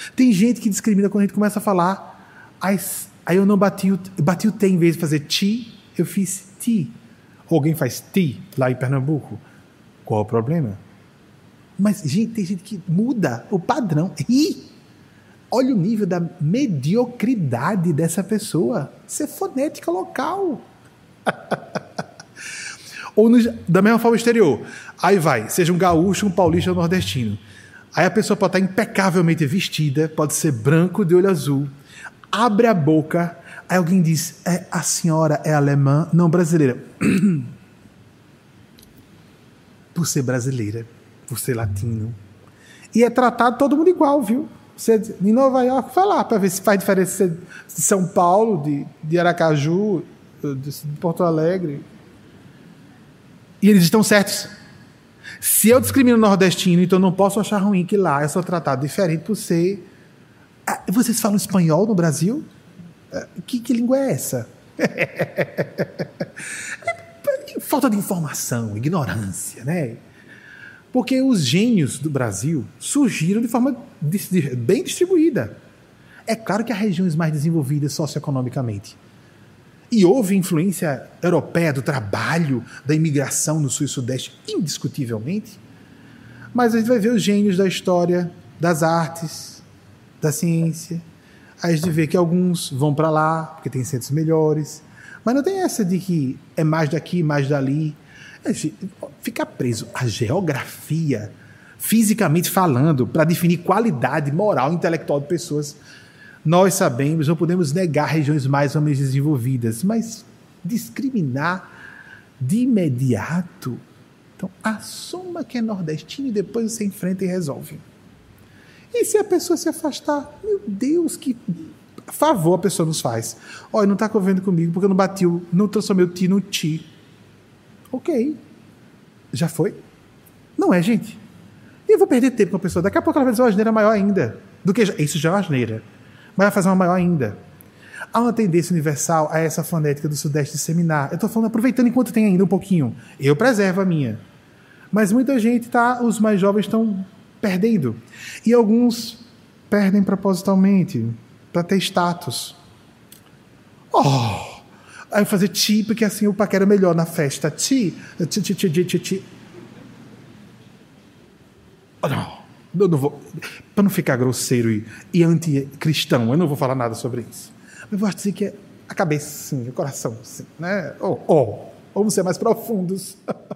Tem gente que discrimina quando a gente começa a falar. Aí eu não bati o T, em vez de fazer ti, eu fiz ti. Alguém faz ti lá em Pernambuco. Qual é o problema? Mas, gente, tem gente que muda o padrão. E olha o nível da mediocridade dessa pessoa. Isso é fonética local. Ou da mesma forma exterior. Aí vai, seja um gaúcho, um paulista ou um nordestino. Aí a pessoa pode estar impecavelmente vestida, pode ser branco de olho azul, abre a boca, aí alguém diz, a senhora é alemã? Não, brasileira. Por ser brasileira, por ser latino. E é tratado todo mundo igual, viu? Você em Nova York, vai lá para ver se faz diferença de São Paulo, de Aracaju, de Porto Alegre. E eles estão certos. Se eu discrimino o nordestino, então não posso achar ruim que lá eu sou tratado diferente por ser... Vocês falam espanhol no Brasil? Que língua é essa? Falta de informação, ignorância, né? Porque os gênios do Brasil surgiram de forma bem distribuída. É claro que há regiões mais desenvolvidas socioeconomicamente. E houve influência europeia do trabalho, da imigração no sul e sudeste, indiscutivelmente. Mas a gente vai ver os gênios da história, das artes, da ciência. Aí a gente vê que alguns vão para lá, porque tem centros melhores. Mas não tem essa de que é mais daqui, mais dali. Ficar preso à geografia, fisicamente falando, para definir qualidade moral e intelectual de pessoas. Nós sabemos, não podemos negar regiões mais ou menos desenvolvidas, mas discriminar de imediato. Então, assuma que é nordestino e depois você enfrenta e resolve. E se a pessoa se afastar? Meu Deus, que favor a pessoa nos faz. Olha, não está convivendo comigo porque eu não transformei o ti no ti. Ok. Já foi? Não é, gente? E eu vou perder tempo com a pessoa. Daqui a pouco ela vai dizer uma asneira maior ainda. Isso já é uma asneira. Mas vai fazer uma maior ainda. Há uma tendência universal a essa fonética do Sudeste disseminar. Eu estou falando, aproveitando enquanto tem ainda um pouquinho. Eu preservo a minha. Mas muita gente os mais jovens estão perdendo. E alguns perdem propositalmente, para ter status. Aí eu fazer ti, porque assim o paquera melhor na festa. Ti. Eu não vou, para não ficar grosseiro e anticristão, eu não vou falar nada sobre isso. Mas vou dizer que é a cabeça, sim, o coração, sim, né? Vamos ser mais profundos.